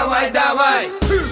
давай, давай.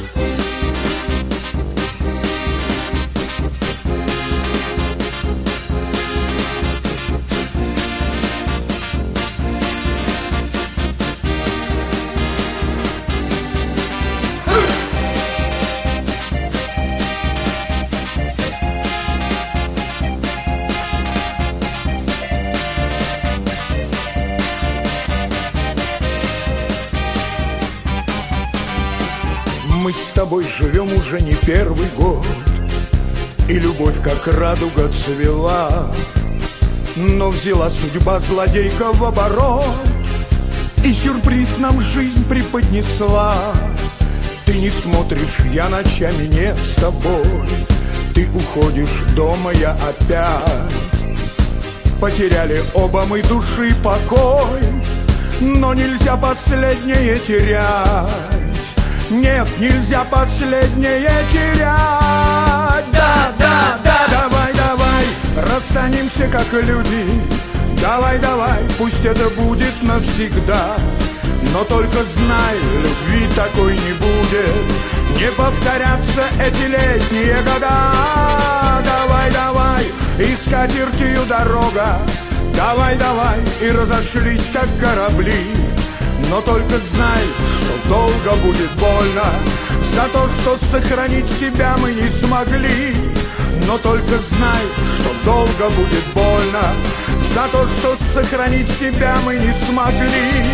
Мы с тобой живем уже не первый год, и любовь как радуга цвела. Но взяла судьба злодейка в оборот, и сюрприз нам жизнь преподнесла. Ты не смотришь, я ночами не с тобой, ты уходишь дома, я опять. Потеряли оба мы души покой, но нельзя последнее терять. Нет, нельзя последнее терять. Да, да, да. Давай, давай, расстанемся как люди. Давай, давай, пусть это будет навсегда. Но только знай, любви такой не будет. Не повторятся эти летние года. Давай, давай, и скатертью дорога. Давай, давай, и разошлись как корабли. Но только знай, что долго будет больно за то, что сохранить себя мы не смогли. Но только знай, что долго будет больно за то, что сохранить себя мы не смогли.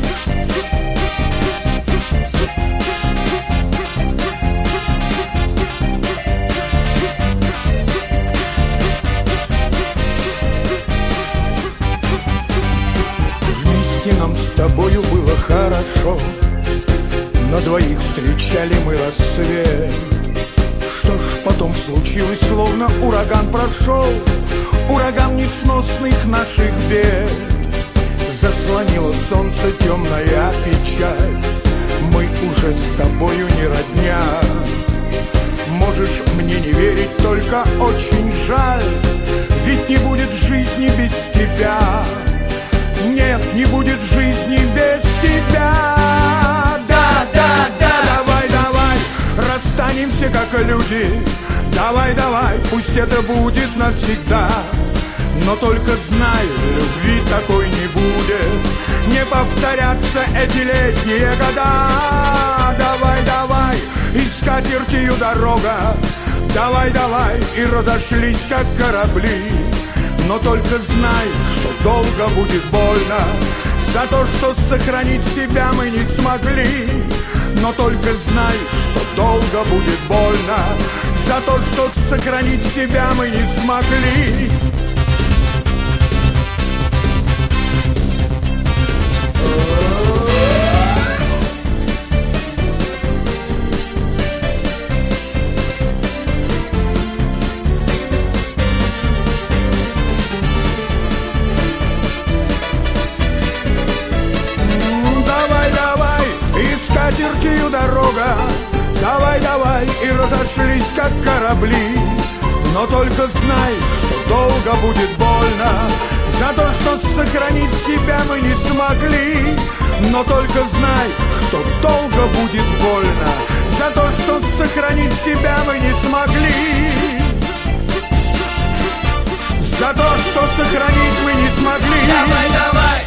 Нам с тобою было хорошо, на двоих встречали мы рассвет. Что ж потом случилось, словно ураган прошел, ураган несносных наших бед. Заслонило солнце темная печаль, мы уже с тобою не родня. Можешь мне не верить, только очень жаль, ведь не будет жизни без тебя. Нет, не будет жизни без тебя. Да, да, да. Давай, давай, расстанемся как люди. Давай, давай, пусть это будет навсегда. Но только знай, любви такой не будет. Не повторятся эти летние года. Давай, давай, и скатертью дорога. Давай, давай, и разошлись как корабли. Но только знай, что долго будет больно за то, что сохранить себя мы не смогли. Но только знай, что долго будет больно за то, что сохранить себя мы не смогли. Скатертью дорога, давай, давай, и разошлись как корабли. Но только знай, что долго будет больно за то, что сохранить себя мы не смогли. Но только знай, что долго будет больно за то, что сохранить себя мы не смогли. За то, что сохранить мы не смогли. Давай, давай.